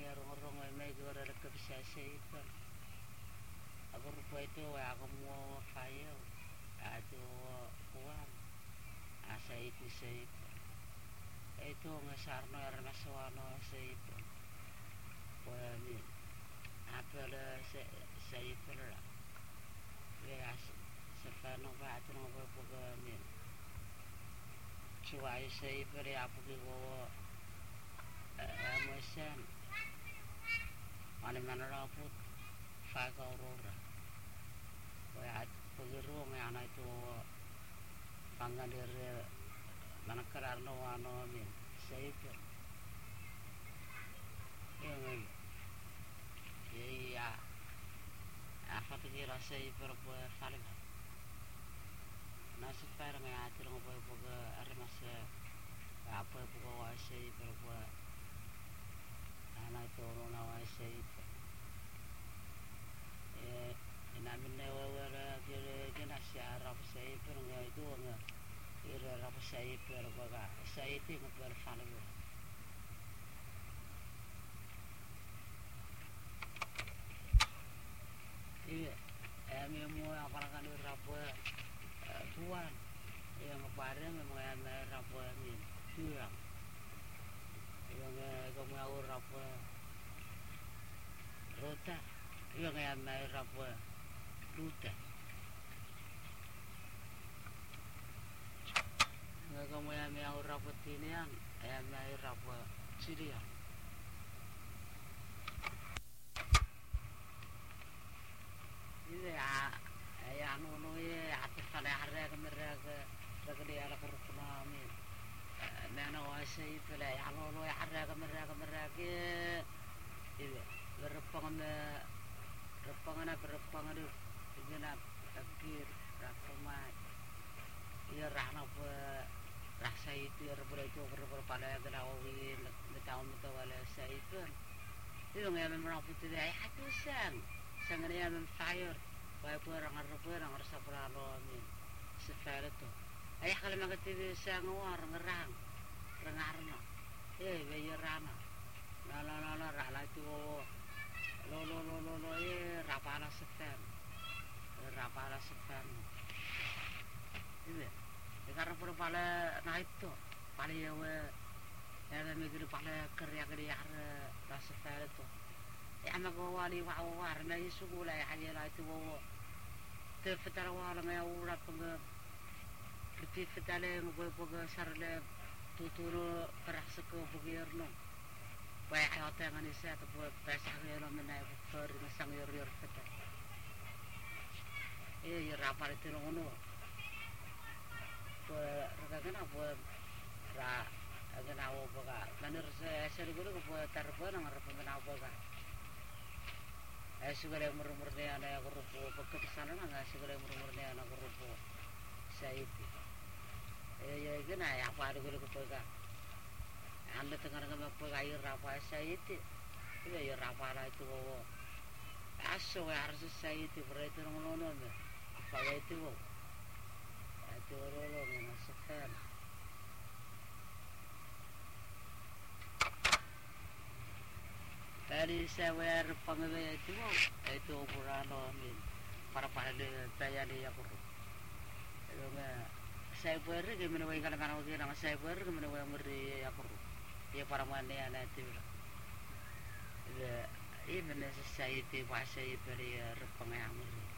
rong-rong may gore ke bisa seipan aku rupa itu aku mau fire itu kuan asai itu seipan itu ngesarno arna suano seipan kuani apa le seipan lah ya sefano ba itu ngopo pokoknya cuai seipan ya aku go emotion mana raput faga aurora at pagirong ana itu pangadir mana kararno ano min seipan ya apa kira seipan buat faling nasi parang ya tirong buat armasa apa buat seipan buat ana itu orang awasai namin na wala kina siya rap sai pero nga itu nga ira rap sai pero baga sai ti nga pero falo mo apa kan rap tuan yang pare mo yang rap ni tuang yang mau rap rota yang rap ruta kamu yang mau rapot ini yang mau rapot sini ini ya anu ya atas pada hari ke dia ala kerupuna ni nana wasai pula ya anu ya hari ke ini berpangan dengan akhir rakamai ia rahna rasa itu itu pada gedawi tahun itu wala itu yang memang putih ya itu sangnya fire baik orang rasa peralo ni sefar itu ayah kalau makan TV sang orang ngerang rengarno bayarana la rala itu lo rapala sefar ini karena pala naik tu pala ya migri pala kerja rasa sefar itu ama wali warna isu gula ya hanya itu tefatara wala nga ura pang fitale ngo sarle tuturo perasa ko bugirno bay ayota nga ni sa to pesa ngelo menay for masang yor fita rapar itu ngono ragana ra agana boga manur sa guru ko tarbo nang rapamana boga segala murmur ni anak grupo pagkakasana nga segala murmur ni anak grupo sa iti gana ya pare gulo ko pagka anda tengah nga pagayir rapa sa iti ya rapa la itu aso harus sa iti berito ngono me apa itu rolo nga sefan dari saya panggawa itu burano min para daya dia aku saya beri gimana kalau mana lagi nama saya beri gimana beri aku dia para mana ada itu ini mana saya itu bahasa itu dia panggawa